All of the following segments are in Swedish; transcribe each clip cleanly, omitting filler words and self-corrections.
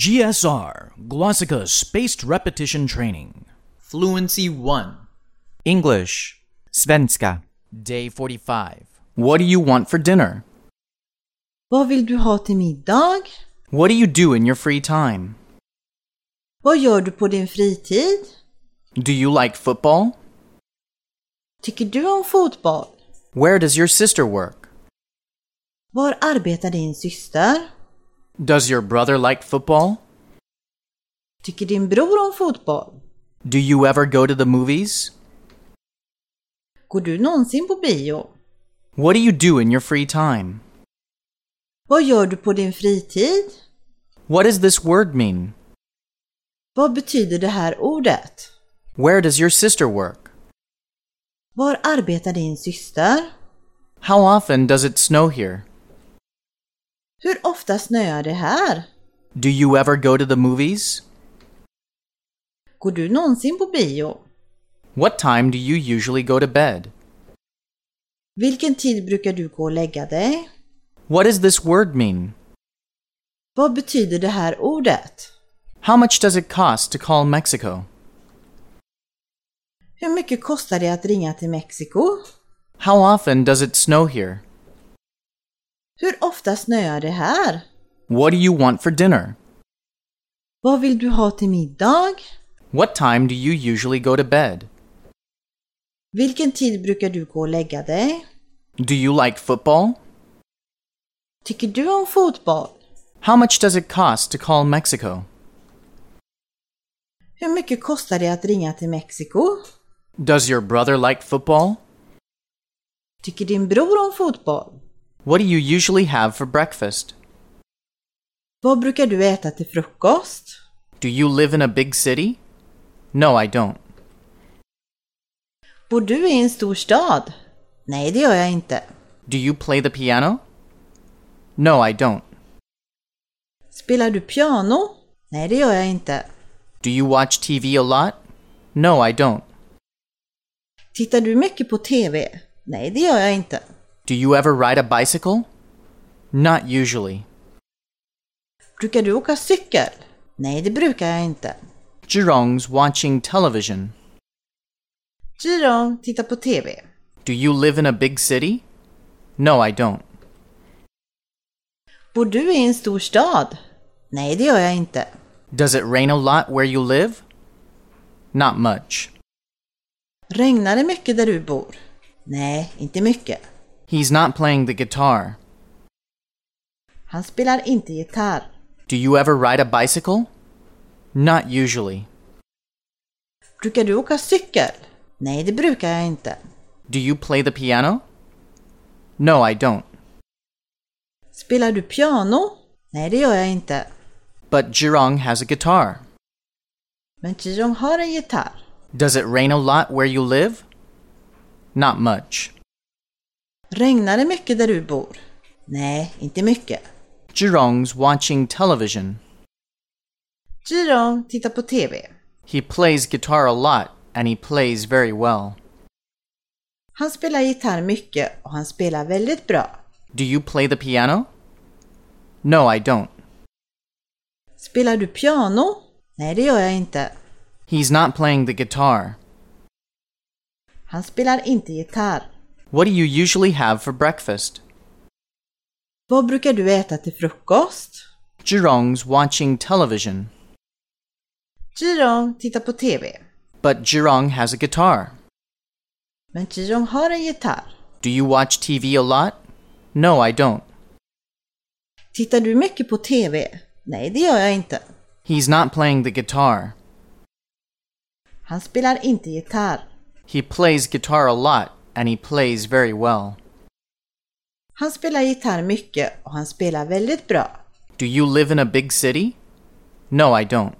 GSR, Glossika Spaced Repetition Training. Fluency 1. English. Svenska. Day 45. What do you want for dinner? Vad vill du ha till middag? What do you do in your free time? Vad gör du på din fritid? Do you like football? Tycker du om fotboll? Where does your sister work? Var arbetar din syster? Does your brother like football? Tycker din bror om fotboll? Do you ever go to the movies? Går du någonsin på bio? What do you do in your free time? Vad gör du på din fritid? What does this word mean? Vad betyder det här ordet? Where does your sister work? Var arbetar din syster? How often does it snow here? Hur ofta snöar det här? Do you ever go to the movies? Går du någonsin på bio? What time do you usually go to bed? Vilken tid brukar du gå och lägga dig? What does this word mean? Vad betyder det här ordet? How much does it cost to call Mexico? Hur mycket kostar det att ringa till Mexiko? How often does it snow here? Hur ofta snöar det här? What do you want for dinner? Vad vill du ha till middag? What time do you usually go to bed? Vilken tid brukar du gå och lägga dig? Do you like football? Tycker du om fotboll? How much does it cost to call Mexico? Hur mycket kostar det att ringa till Mexiko? Does your brother like football? Tycker din bror om fotboll? What do you usually have for breakfast? Vad brukar du äta till frukost? Do you live in a big city? No, I don't. Bor du i en stor stad? Nej, det gör jag inte. Do you play the piano? No, I don't. Spelar du piano? Nej, det gör jag inte. Do you watch TV a lot? No, I don't. Tittar du mycket på TV? Nej, det gör jag inte. Do you ever ride a bicycle? Not usually. Brukar du åka cykel? Nej, det brukar jag inte. Jerong's watching television. Jirong tittar på TV. Do you live in a big city? No, I don't. Bor du i en stor stad? Nej, det gör jag inte. Does it rain a lot where you live? Not much. Regnar det mycket där du bor? Nej, inte mycket. He's not playing the guitar. Han spelar inte gitarr. Do you ever ride a bicycle? Not usually. Brukar du åka cykel? Nej, det brukar jag inte. Do you play the piano? No, I don't. Spelar du piano? Nej, det gör jag inte. But Jirong has a guitar. Men Jirong har en gitarr. Does it rain a lot where you live? Not much. Regnar det mycket där du bor? Nej, inte mycket. Jerong's watching television. Jirong tittar på TV. He plays guitar a lot and he plays very well. Han spelar gitarr mycket och han spelar väldigt bra. Do you play the piano? No, I don't. Spelar du piano? Nej, det gör jag inte. He's not playing the guitar. Han spelar inte gitarr. What do you usually have for breakfast? Vad brukar du äta till frukost? Jerong's watching television. Jirong tittar på TV. But Jirong has a guitar. Men Jirong har en gitarr. Do you watch TV a lot? No, I don't. Tittar du mycket på TV? Nej, det gör jag inte. He's not playing the guitar. Han spelar inte gitarr. He plays guitar a lot and he plays very well. Han spelar gitarr mycket och han spelar väldigt bra. Do you live in a big city? No, I don't.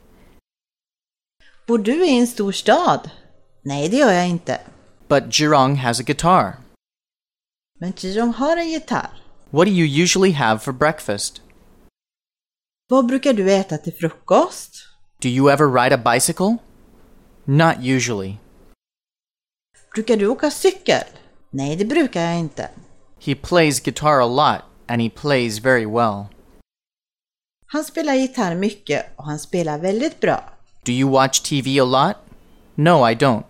Bor du i en stor stad? Nej, det gör jag inte. But Jirong has a guitar. Men Jirong har en gitarr. What do you usually have for breakfast? Vad brukar du äta till frukost? Do you ever ride a bicycle? Not usually. Brukar du åka cykel? Nej, det brukar jag inte. He plays guitar a lot and he plays very well. Han spelar gitarr mycket och han spelar väldigt bra. Do you watch TV a lot? No, I don't.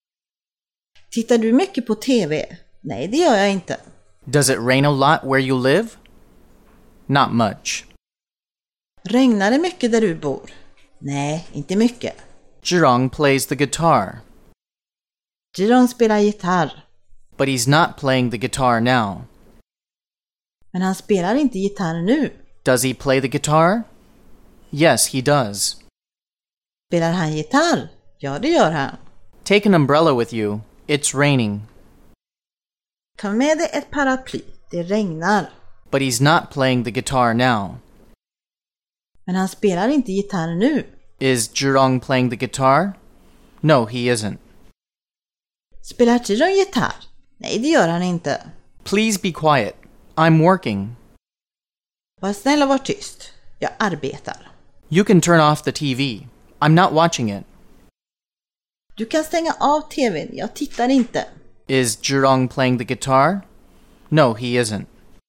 Tittar du mycket på TV? Nej, det gör jag inte. Does it rain a lot where you live? Not much. Regnar det mycket där du bor? Nej, inte mycket. Zhirong plays the guitar, Zhirong spelar gitarr, but he's not playing the guitar now. men han spelar inte gitarr nu. Does he play the guitar? Yes, he does. Spelar han gitarr? Ja, det gör han. Take an umbrella with you. It's raining. Ta med dig ett paraply. Det regnar. But he's not playing the guitar now. Men han spelar inte gitarr nu. Is Zhirong playing the guitar? No, he isn't. Spelar Zhirong gitarr? Nej, det gör han inte. Please be quiet. I'm working. Var snäll och var tyst. Jag arbetar. You can turn off the TV. I'm not watching it. Du kan stänga av tvn. Jag tittar inte. Is Zhirong playing the guitar? No, he isn't.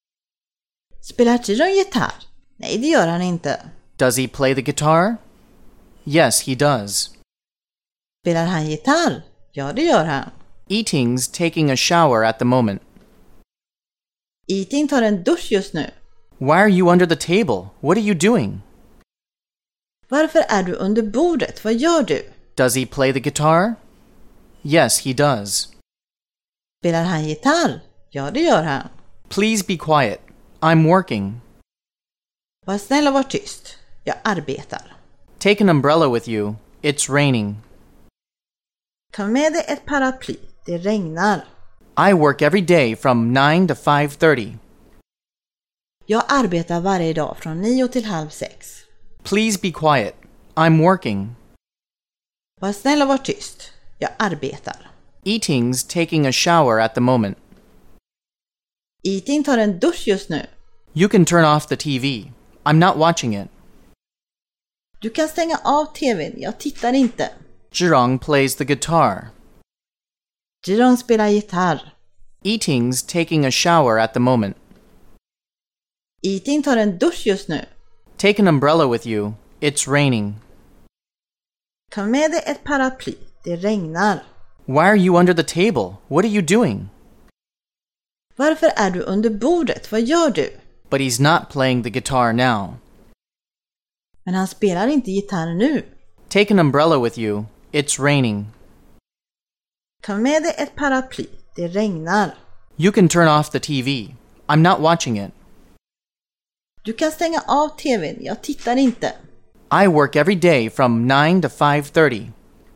Spelar Zhirong gitarr? Nej, det gör han inte. Does he play the guitar? Yes, he does. Spelar han gitarr? Ja, det gör han. Eating's taking a shower at the moment. Eating tar en dusch just nu. Why are you under the table? What are you doing? Varför är du under bordet? Vad gör du? Does he play the guitar? Yes, he does. Spelar han gitarr? Ja, det gör han. Please be quiet. I'm working. Var snäll och var tyst. Jag arbetar. Take an umbrella with you. It's raining. Ta med dig ett paraply. Det regnar. I work every day from 9 to 5:30. Jag arbetar varje dag från 9 till halv 6. Please be quiet. I'm working. Var snäll och var tyst. Jag arbetar. Eating's taking a shower at the moment. Eating tar en dusch just nu. You can turn off the TV. I'm not watching it. Du kan stänga av tvn. Jag tittar inte. Zhirong plays the guitar. Zhirong spelar gitarr. Eating's taking a shower at the moment. Eating tar en dusch just nu. Take an umbrella with you. It's raining. Ta med dig ett paraply. Det regnar. Why are you under the table? What are you doing? Varför är du under bordet? Vad gör du? But he's not playing the guitar now. Men han spelar inte gitarr nu. Take an umbrella with you. It's raining. Ta med dig ett paraply. Det regnar. You can turn off the TV. I'm not watching it. Du kan stänga av tvn. Jag tittar inte. I work every day from 9 to 5:30.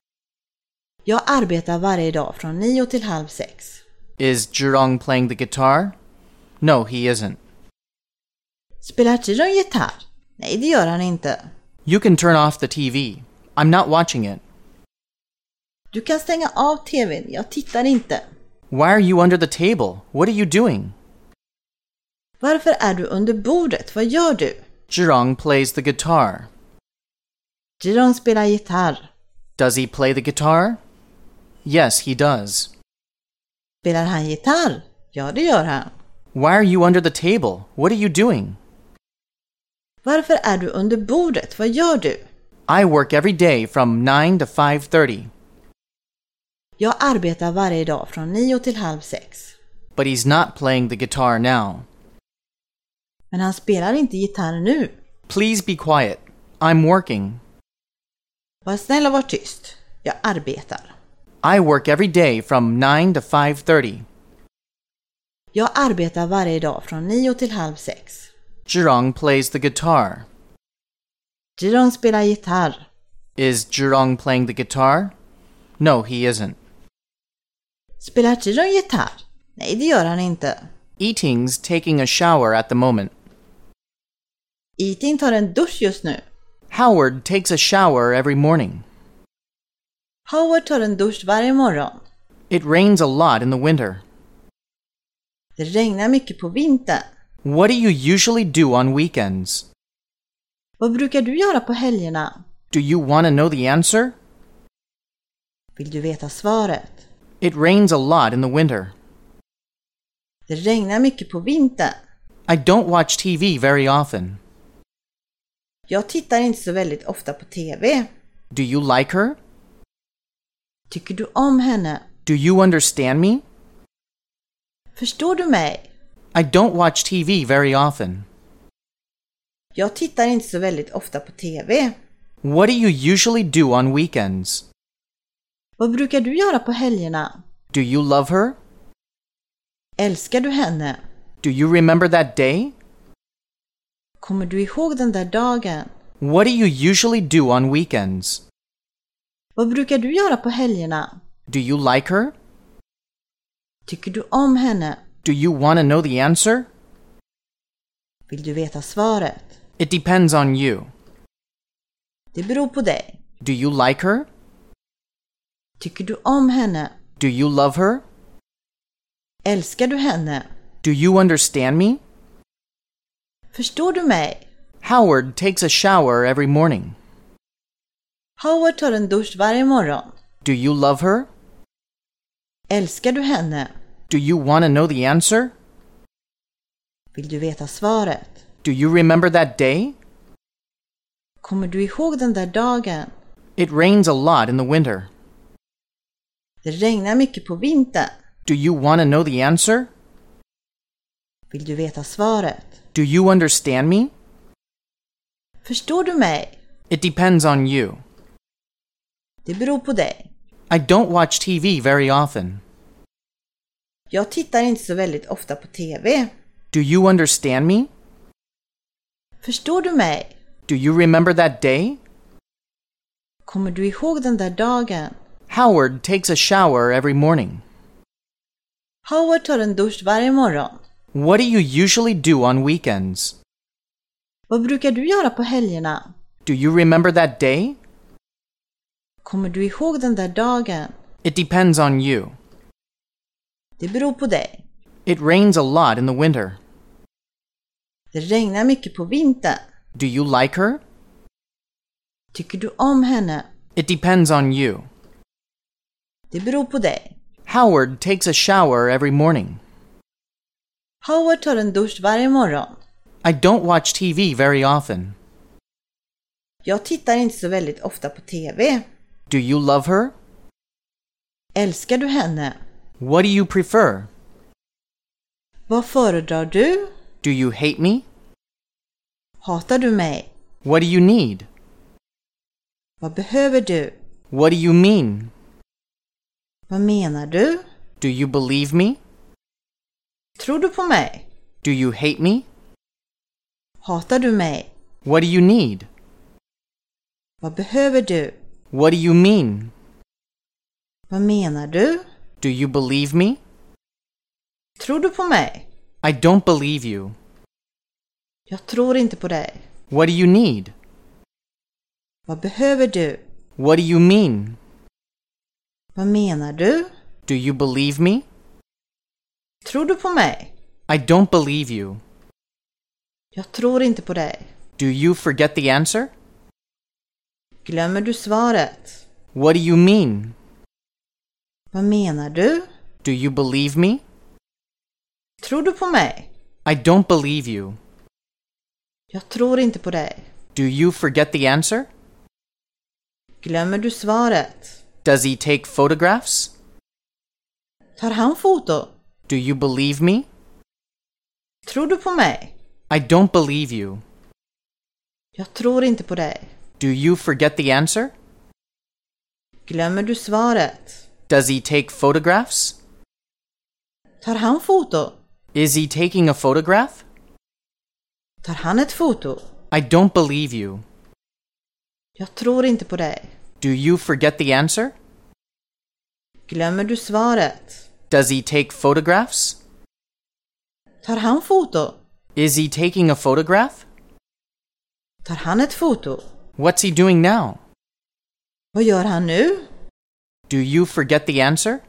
Jag arbetar varje dag från 9 till halv 6. Is Zhirong playing the guitar? No, he isn't. Spelar Zhirong gitarr? Nej, det gör han inte. You can turn off the TV. I'm not watching it. Du kan stänga av tvn. Jag tittar inte. Why are you under the table? What are you doing? Varför är du under bordet? Vad gör du? Zhirong plays the guitar. Zhirong spelar gitarr. Does he play the guitar? Yes, he does. Spelar han gitarr? Ja, det gör han. Why are you under the table? What are you doing? Varför är du under bordet? Vad gör du? I work every day from 9 to 5:30. Jag arbetar varje dag från 9 till halv 6. But he's not playing the guitar now. Men han spelar inte gitarr nu. Please be quiet. I'm working. Var snäll och var tyst. Jag arbetar. I work every day from 9 to 5:30. Jag arbetar varje dag från 9 till halv 6. Zhirong plays the guitar. Zhirong spelar gitarr. Is Zhirong playing the guitar? No, he isn't. Spelar Zhirong gitarr? Nej, det gör han inte. Eating's taking a shower at the moment. Eating tar en dusch just nu. Howard takes a shower every morning. Howard tar en dusch varje morgon. It rains a lot in the winter. Det regnar mycket på vintern. What do you usually do on weekends? Vad brukar du göra på helgerna? Do you want to know the answer? Vill du veta svaret? It rains a lot in the winter. Det regnar mycket på vintern. I don't watch TV very often. Jag tittar inte så väldigt ofta på TV. Do you like her? Tycker du om henne? Do you understand me? Förstår du mig? I don't watch TV very often. Jag tittar inte så väldigt ofta på TV. What do you usually do on weekends? Vad brukar du göra på helgerna? Do you love her? Älskar du henne? Do you remember that day? Kommer du ihåg den där dagen? What do you usually do on weekends? Vad brukar du göra på helgerna? Do you like her? Tycker du om henne? Do you want to know the answer? Vill du veta svaret? It depends on you. Det beror på dig. Do you like her? Tycker du om henne? Do you love her? Älskar du henne? Do you understand me? Förstår du mig? Howard takes a shower every morning. Howard tar en dusch varje morgon. Do you love her? Älskar du henne? Do you want to know the answer? Vill du veta svaret? Do you remember that day? Kommer du ihåg den där dagen? It rains a lot in the winter. Det regnar mycket på vintern. Do you want to know the answer? Vill du veta svaret? Do you understand me? Förstår du mig? It depends on you. Det beror på dig. I don't watch TV very often. Jag tittar inte så väldigt ofta på TV. Do you understand me? Förstår du mig? Do you remember that day? Kommer du ihåg den där dagen? Howard takes a shower every morning. Howard tar en dusch varje morgon. What do you usually do on weekends? Vad brukar du göra på helgerna? Do you remember that day? Kommer du ihåg den där dagen? It depends on you. Det beror på dig. It rains a lot in the winter. Det regnar mycket på vintern. Do you like her? Tycker du om henne? It depends on you. Det beror på dig. Howard takes a shower every morning. Howard tar en dusch varje morgon. I don't watch TV very often. Jag tittar inte så väldigt ofta på TV. Do you love her? Älskar du henne? What do you prefer? Vad föredrar du? Do you hate me? Hatar du mig? What do you need? Vad behöver du? What do you mean? Vad menar du? Do you believe me? Tror du på mig? Do you hate me? Hatar du mig? What do you need? Vad behöver du? What do you mean? Vad menar du? Do you believe me? Tror du på mig? I don't believe you. Jag tror inte på dig. What do you need? Vad behöver du? What do you mean? Vad menar du? Do you believe me? Tror du på mig? I don't believe you. Jag tror inte på dig. Do you forget the answer? Glömmer du svaret? What do you mean? Vad menar du? Do you believe me? Tror du på mig? I don't believe you. Jag tror inte på dig. Do you forget the answer? Glömmer du svaret? Does he take photographs? Tar han foto? Do you believe me? Tror du på mig? I don't believe you. Jag tror inte på dig. Do you forget the answer? Glömmer du svaret? Does he take photographs? Tar han foto? Is he taking a photograph? Tar han ett foto? I don't believe you. Jag tror inte på dig. Do you forget the answer? Glömmer du svaret? Does he take photographs? Tar han foto? Is he taking a photograph? Tar han ett foto? What's he doing now? Vad gör han nu? Do you forget the answer?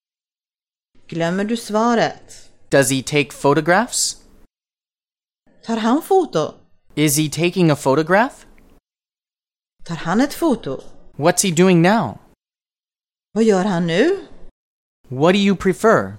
Glömmer du svaret? Does he take photographs? Tar han foto? Is he taking a photograph? Tar han ett foto? What's he doing now? Vad gör han nu? What do you prefer?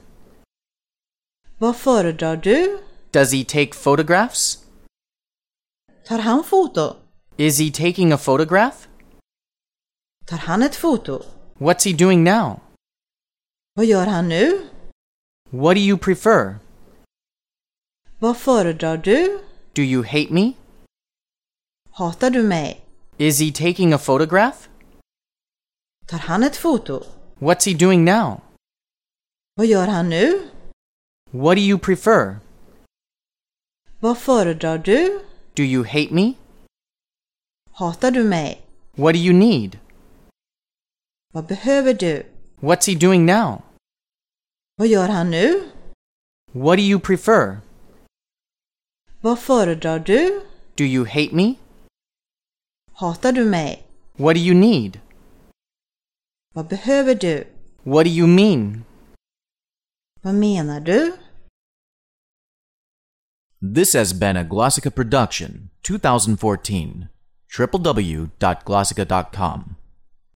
Vad föredrar du? Does he take photographs? Tar han foto? Is he taking a photograph? Tar han ett foto? What's he doing now? Vad gör han nu? What do you prefer? Vad föredrar du? Do you hate me? Hatar du mig? Is he taking a photograph? Tar han ett foto? What's he doing now? Vad gör han nu? What do you prefer? Vad föredrar du? Do you hate me? Hatar du mig? What do you need? Vad behöver du? What's he doing now? Vad gör han nu? What do you prefer? Vad föredrar du? Do you hate me? Hatar du mig? What do you need? Vad behöver du? What do you mean? Vad menar du? This has been a Glossica production, 2014. www.glossica.com